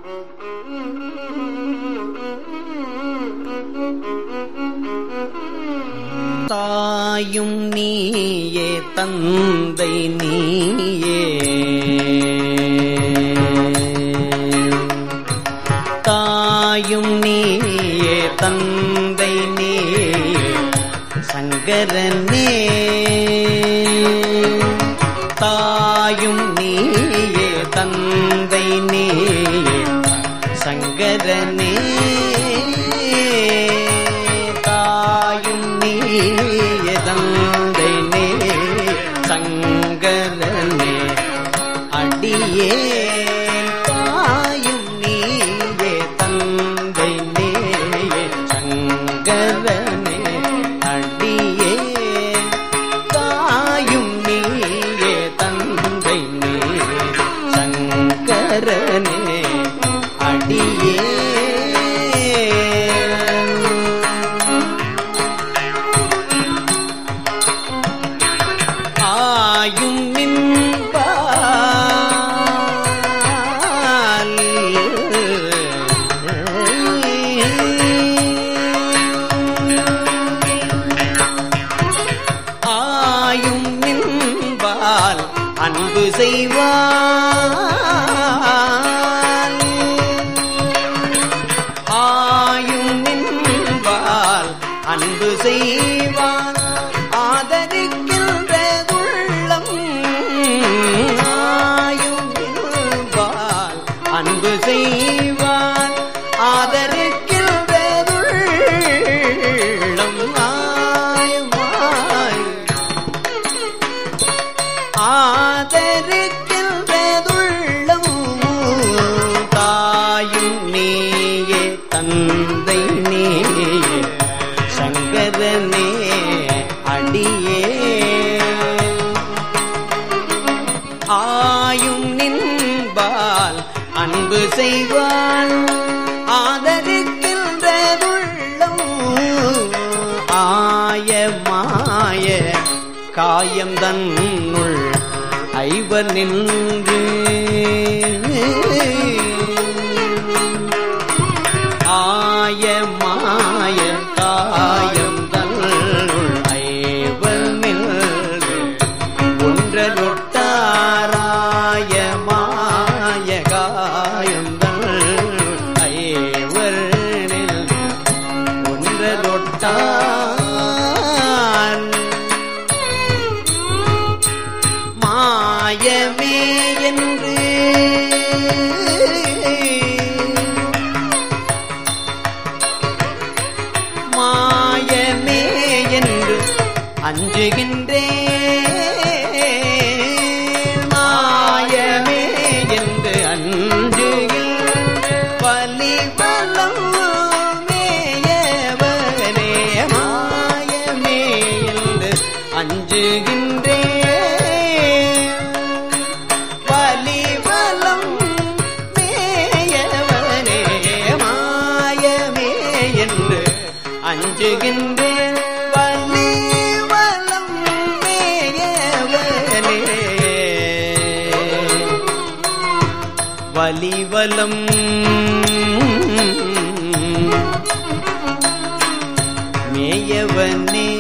தாயும் நீயே தந்தை நீயே, தாயும் நீயே தந்தை நீயே சங்கரனே, தாயும் நீயே தந்தை நீயே சங்கரனே, தாயும் நீயே தந்தை நீயே சங்கரனே, அடியே தாயும் நீயே தந்தை நீயே சங்கரனே, அடியே தாயும் நீயே தந்தை நீயே சங்கரனே, அடியே ஆயும் நின்பால் ஆயும் நின்பால் அன்பு செய்வான், ஆயும் நின்பால் அன்பு செய்வான், ஆதரிக்கின்றதுள்ளம் ஆயும் நின்பால் அன்பு செய்வான், ஆதரிக்கின்றதுள்ளம் ஆயுமாய் ஆதரிக்கின்றதுள்ளம், தாயும் நீயே தந்தை நீயே சங்கரனே, அடியே ஆயும் நின்பால் அன்பு செய்வான், ஆதரிக்கின்றதுள்ளம் ஆய மாய காயம் தன்னுள் ஐவர் நின்று, ஆய மாய காயம் தன்னுள் ஐவர் நின்று, ஒன்றொட்டாராய மாய காயம் தன்னுள் ஐவர் நின்று, ஒன்றொட்டான் மாயமே என்று மாயமே என்று அஞ்சுகின்றேன், மாயமே என்று அஞ்சுகின்றேன், பலிபலம் மேயவனே மாயமே என்று அஞ்சுகின்றேன், பலிபலம் மேயவனே மாயமே என்று அஞ்சுகின்றேன், வலிவலம் மேயவனே வலிவலம் மேயவனே